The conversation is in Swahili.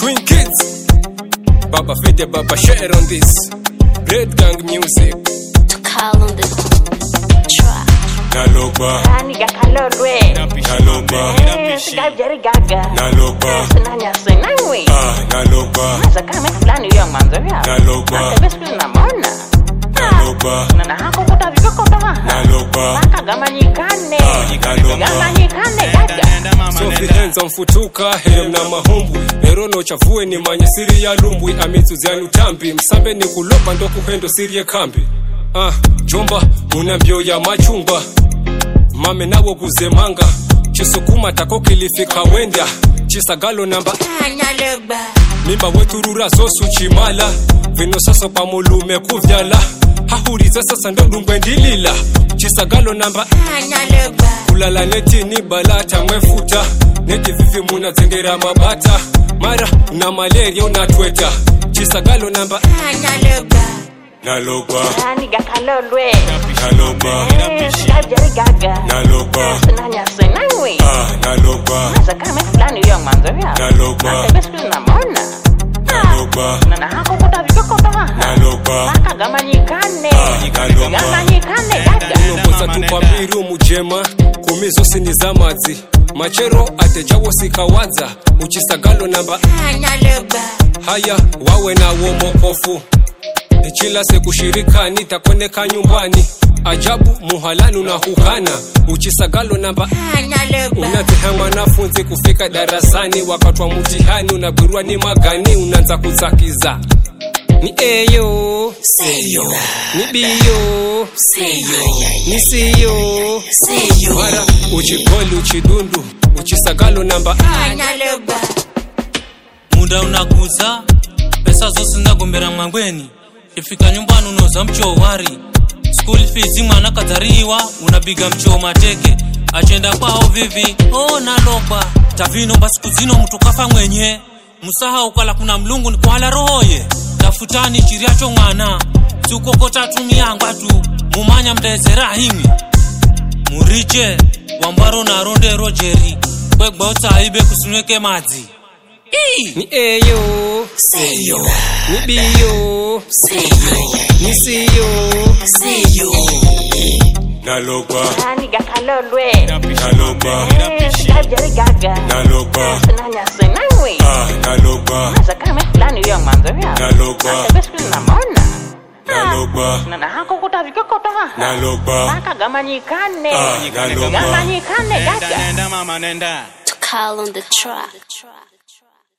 Queen Kids, Baba Fide, Baba share on this Red Gang music. To call on the track. Naloba, Naniga kalorwe. Naloba, Sikajari gaga. Naloba, Sinanya sinangwe. Naloba, Nasa kame fulani yung manzoya. Naloba, Nakebesku na mona. Naloba, Nana hako kuta viko kotoha. Naloba, Baka gamanyikane. Naloba. Gamanyikane gaga. Sofi henza mfutuka here mna mahumbu Erono chavue ni manye siri ya lumbwi Amitsuzi ya nutambi Msambe ni kulopa ndo kuhendo siri ya kambi Jomba unambio ya machungwa Mame nawo kuzemanga Chisukuma tako kilifika wenda Chisagalo namba Naloba. Mimba weturura zosu chimala Vino sasa pamulume kuvyala Hahuriza sasa ndo ndilila Chisagalo namba Naloba. Kulala neti ni balata mwefuta Neti vivi muna zengera mabata Mara na malaria unatweta Chisagalo namba Naloba. Naloba, Naniga kalorwe. Naloba, Sikajari gaga. Naloba, Sinanya sinangwe. Naloba, Nasa kame fulani yung manzoya. Naloba, Nakebesku na mona. Naloba, Nana hako kuta viko kotoha. Naloba, Baka gamanyikane. Naloba. Gamanyikane gaga. Unomboza tupambiru mujema Kumizo sini za mazi Machero atejawo sikawaza Uchisagalo namba Naloba. Haya wawe na womokofu Chila se kushirikani takoneka nyumbani Ajabu muhalanu na hukana Uchisagalo namba Naloba. Unateha mwanafunzi kufika darasani Wakatwa mutihani unabirwa ni magani Unanza kutsakiza Ni eyo Seyo. Ni biyo Seyo. Ni siyo Seyo. Mara uchikoli uchidundu Uchisagalo namba Naloba. Muda unaguza pesa zose ndagombera mwangweni ifika nyumbani unoza mcho wari school fees mwana katariwa unabiga mcho mateke achenda kwao vivi naloba tavino basi kuzino mtu kafa mwenye musaha ukala kuna mlungu ni kwala rohoye tafutani chiriacho mwana tukokota tumiangwa tu mumanya mdezera himi muriche wambaro na ronde rojeri kwegba utaibe kusunweke mazi Ni eyo Seyo. Ni biyo Seyo. Ni siyo Seyo. Naloba, Naniga kalorwe. Naloba, Sikajari gaga. Naloba, Sinanya sinangwe. Naloba, Nasa kame fulani yung manzoya. Naloba, Nakebesku na mona. Naloba, Nana hako kuta viko kotoha. Naloba, Baka gamanyikane. Naloba. Gamanyikane gaga. To call on the track.